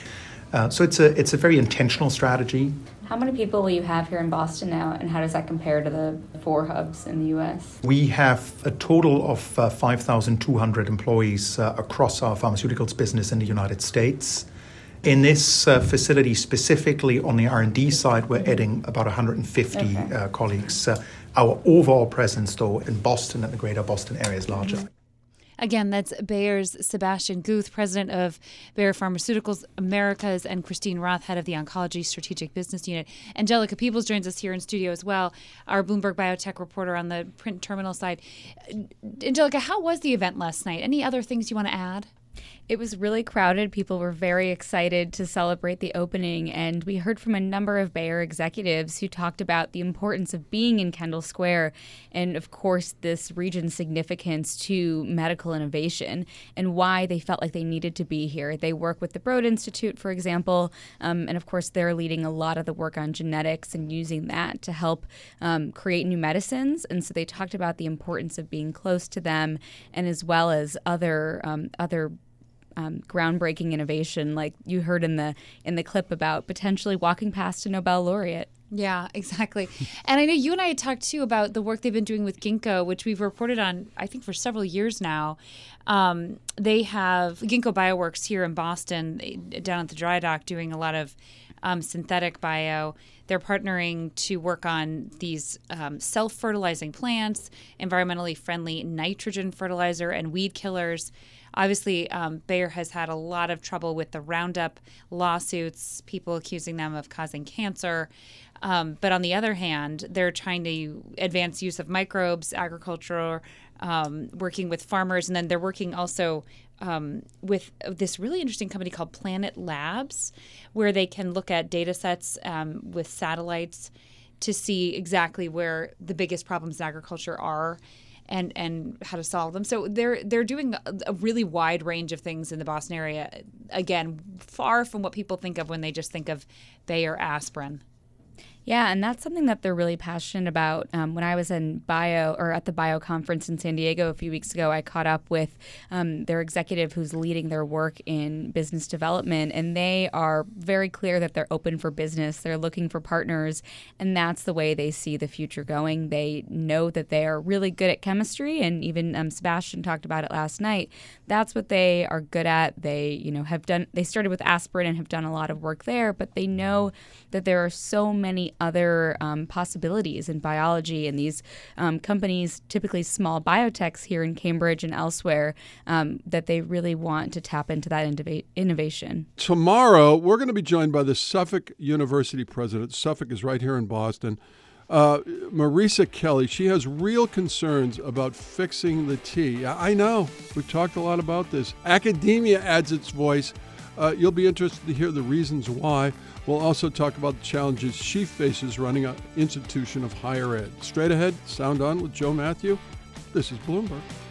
Uh, so it's a it's a very intentional strategy. How many people will you have here in Boston now, and how does that compare to the four hubs in the U S? We have a total of uh, five thousand two hundred employees uh, across our pharmaceuticals business in the United States. In this uh, facility, specifically on the R and D side, we're adding about one hundred fifty okay. uh, colleagues. Uh, our overall presence, though, in Boston and the greater Boston area is larger. Mm-hmm. Again, that's Bayer's Sebastian Guth, president of Bayer Pharmaceuticals Americas, and Christine Roth, head of the Oncology Strategic Business Unit. Angelica Peebles joins us here in studio as well, our Bloomberg Biotech reporter on the print terminal side. Angelica, how was the event last night? Any other things you want to add? It was really crowded. People were very excited to celebrate the opening, and we heard from a number of Bayer executives who talked about the importance of being in Kendall Square and, of course, this region's significance to medical innovation and why they felt like they needed to be here. They work with the Broad Institute, for example, um, and, of course, they're leading a lot of the work on genetics and using that to help um, create new medicines. And so they talked about the importance of being close to them, and as well as other um, other Um, groundbreaking innovation, like you heard in the in the clip about potentially walking past a Nobel laureate. Yeah, exactly. And I know you and I had talked, too, about the work they've been doing with Ginkgo, which we've reported on, I think, for several years now. Um, they have Ginkgo Bioworks here in Boston, down at the dry dock, doing a lot of um, synthetic bio. They're partnering to work on these um, self-fertilizing plants, environmentally friendly nitrogen fertilizer, and weed killers. Obviously, um, Bayer has had a lot of trouble with the Roundup lawsuits, people accusing them of causing cancer. Um, but on the other hand, they're trying to advance use of microbes, agriculture, um, working with farmers, and then they're working also um, with this really interesting company called Planet Labs, where they can look at data sets um, with satellites to see exactly where the biggest problems in agriculture are. And, and how to solve them. So they're they're doing a, a really wide range of things in the Boston area. Again, far from what people think of when they just think of Bayer aspirin. Yeah, and that's something that they're really passionate about. Um, when I was in bio or at the bio conference in San Diego a few weeks ago, I caught up with um, their executive who's leading their work in business development, and they are very clear that they're open for business. They're looking for partners, and that's the way they see the future going. They know that they are really good at chemistry, and even um, Sebastian talked about it last night. That's what they are good at. They, you know, have done. They started with aspirin and have done a lot of work there, but they know that there are so many other um, possibilities in biology, and these um, companies, typically small biotechs here in Cambridge and elsewhere, um, that they really want to tap into that innov- innovation. Tomorrow, we're going to be joined by the Suffolk University president. Suffolk is right here in Boston. Uh, Marisa Kelly, she has real concerns about fixing the T. I know, we've talked a lot about this. Academia adds its voice. Uh, you'll be interested to hear the reasons why. We'll also talk about the challenges she faces running an institution of higher ed. Straight ahead, Sound On with Joe Matthew. This is Bloomberg.